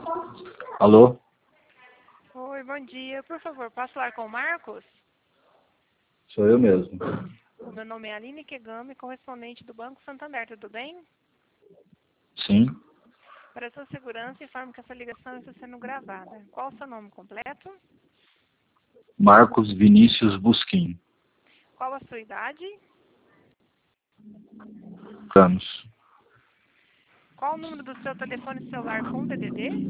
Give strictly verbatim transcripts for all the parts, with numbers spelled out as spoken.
Alô? Oi, bom dia. Por favor, posso falar com o Marcos? Sou eu mesmo. O meu nome é Aline Kegami, correspondente do Banco Santander, tudo bem? Sim. Para sua segurança, informo que essa ligação está sendo gravada. Qual o seu nome completo? Marcos Vinícius Busquim. Qual a sua idade? Anos. Qual o número do seu telefone celular com D D D?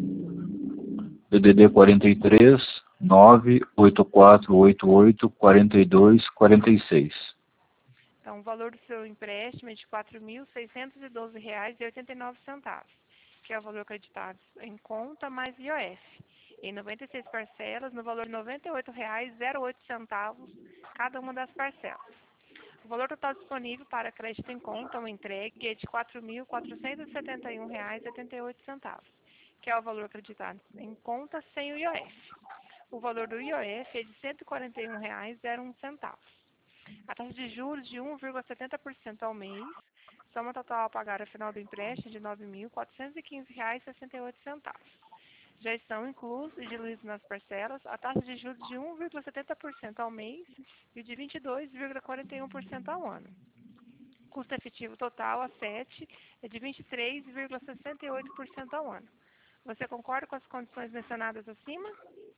D D D quarenta e três, nove oito quatro oito oito, quarenta e dois, quarenta e seis. Então, o valor do seu empréstimo é de quatro mil seiscentos e doze reais e oitenta e nove centavos, que é o valor acreditado em conta mais I O F, em noventa e seis parcelas, no valor de noventa e oito reais e zero oito centavos cada uma das parcelas. O valor total disponível para crédito em conta ou entregue é de quatro mil quatrocentos e setenta e um reais e oitenta e oito centavos, que é o valor acreditado em conta sem o I O F. O valor do I O F é de cento e quarenta e um reais e zero um centavos. A taxa de juros de um vírgula setenta por cento ao mês, soma total a pagar ao final do empréstimo de nove mil quatrocentos e quinze reais e sessenta e oito centavos. Já estão inclusos e diluídos nas parcelas a taxa de juros de um vírgula setenta por cento ao mês e de vinte e dois vírgula quarenta e um por cento ao ano. Custo efetivo total a sete é de vinte e três vírgula sessenta e oito por cento ao ano. Você concorda com as condições mencionadas acima?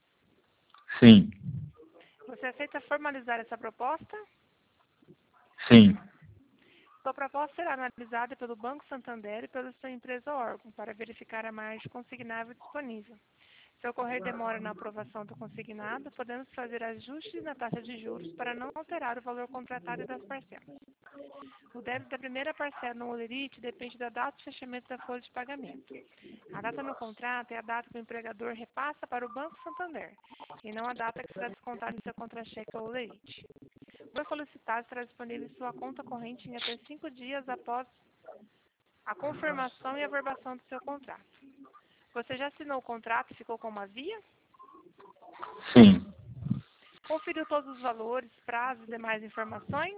Sim. Você aceita formalizar essa proposta? Sim. Sua proposta será analisada pelo Banco Santander e pela sua empresa ou órgão para verificar a margem consignável disponível. Se ocorrer demora na aprovação do consignado, podemos fazer ajustes na taxa de juros para não alterar o valor contratado das parcelas. O débito da primeira parcela no Olerite depende da data de fechamento da folha de pagamento. A data no contrato é a data que o empregador repassa para o Banco Santander, e não a data que será descontada em seu contra-cheque ao Olerite. O valor solicitado estará disponível em sua conta corrente em até cinco dias após a confirmação e averbação do seu contrato. Você já assinou o contrato e ficou com uma via? Sim. Conferiu todos os valores, prazos e demais informações?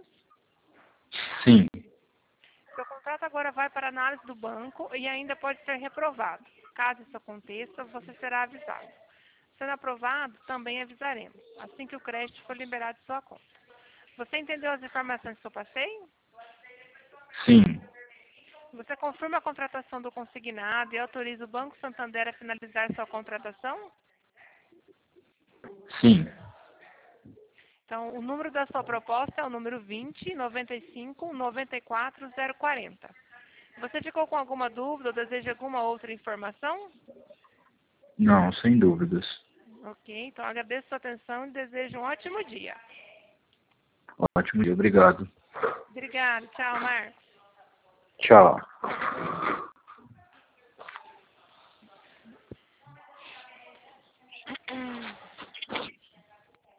Sim. Seu contrato agora vai para análise do banco e ainda pode ser reprovado. Caso isso aconteça, você será avisado. Sendo aprovado, também avisaremos, assim que o crédito for liberado de sua conta. Você entendeu as informações que eu passei? Sim. Você confirma a contratação do consignado e autoriza o Banco Santander a finalizar sua contratação? Sim. Então, o número da sua proposta é o número vinte, noventa e cinco, noventa e quatro, zero quarenta. Você ficou com alguma dúvida ou deseja alguma outra informação? Não, sem dúvidas. Ok, então agradeço a sua atenção e desejo um ótimo dia. Ótimo dia, obrigado. Obrigada, tchau, Marcos. Tchau.